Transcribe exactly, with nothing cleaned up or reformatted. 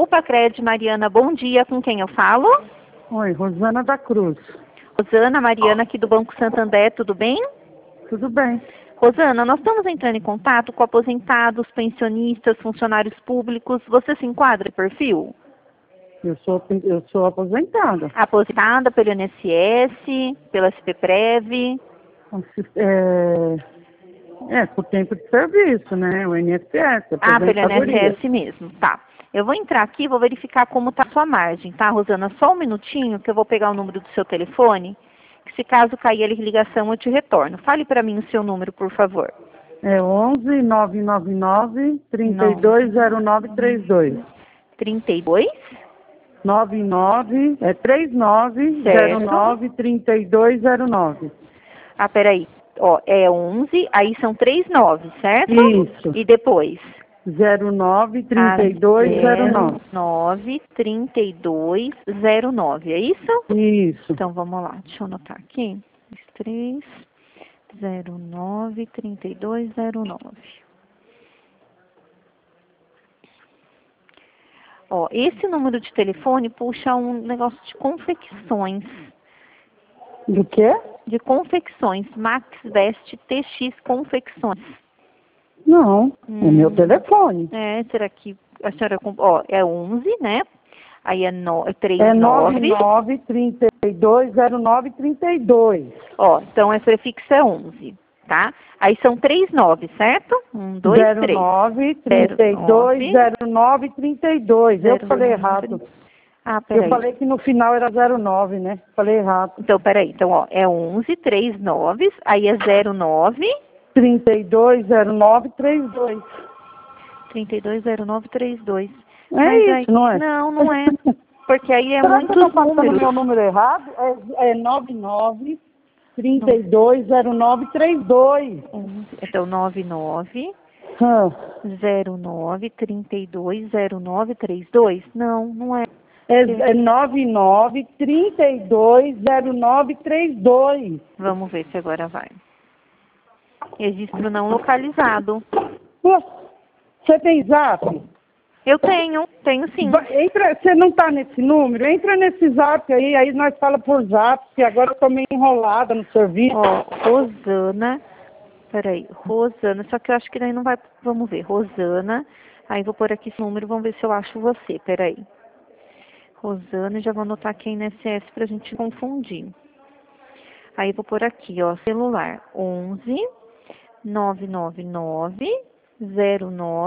Lupacred, Mariana, bom dia. Com quem eu falo? Oi, Rosana da Cruz. Rosana, Mariana aqui do Banco Santander, tudo bem? Tudo bem? Rosana, nós estamos entrando em contato com aposentados, pensionistas, funcionários públicos. Você se enquadra em perfil? Eu sou, eu sou aposentada. Aposentada pelo I N S S, pela S P Prev. É, é, por tempo de serviço, né? O I N S S, Ah, pelo I N S aposentadoria. S mesmo, tá. Eu vou entrar aqui e vou verificar como está a sua margem, tá, Rosana? Só um minutinho que eu vou pegar o número do seu telefone, que se caso cair a ligação eu te retorno. Fale para mim o seu número, por favor. É onze, nove nove nove, trinta e dois zero nove trinta e dois. trinta e dois? nove nove, é trinta e nove zero nove trinta e dois zero nove. Ah, peraí. Ó, é onze, aí são três nove, certo? Isso. E depois? zero nove trinta e dois zero nove. nove trinta e dois zero nove, é isso? Isso. Então vamos lá, deixa eu anotar aqui. três zero nove trinta e dois zero nove. Ó, esse número de telefone puxa um negócio de confecções. Do quê? De confecções. Max Veste T X Confecções. Não, Hum. é meu telefone. É, será que a senhora... Ó, é onze, né? Aí é, no, é trinta É e nove. nove nove trinta e dois zero nove trinta e dois. Ó, então é prefixo é onze, tá? Aí são três nove, certo? um, dois, três. zero nove trinta e dois zero nove trinta e dois. Eu falei errado. Ah, peraí. Eu falei que no final era zero nove, né? Falei errado. Então, peraí. Então, ó, é onze, três nove, aí é zero nove... trinta e dois zero nove trinta e dois. trinta e dois zero nove trinta e dois. É Mas isso, aí, não é? Não, não é. Porque aí é Será que eu muitos tô passando números. meu número errado? É, é nove nove trinta e dois zero nove trinta e dois. Então, nove nove Hã. zero nove trinta e dois zero nove trinta e dois? Não, não é. É, é nove nove trinta e dois zero nove trinta e dois. Vamos ver se agora vai. Registro não localizado. Você tem zap? Eu tenho, tenho sim. Entra, você não está nesse número? Entra nesse zap aí, aí nós fala por zap, que agora eu tô meio enrolada no serviço. Ó, Rosana, peraí, Rosana, só que eu acho que daí não vai, vamos ver, Rosana, aí vou pôr aqui esse número, vamos ver se eu acho você, peraí. Rosana, já vou anotar aqui a I N S S pra gente confundir. Aí vou pôr aqui, ó, celular, onze nove nove nove zero nove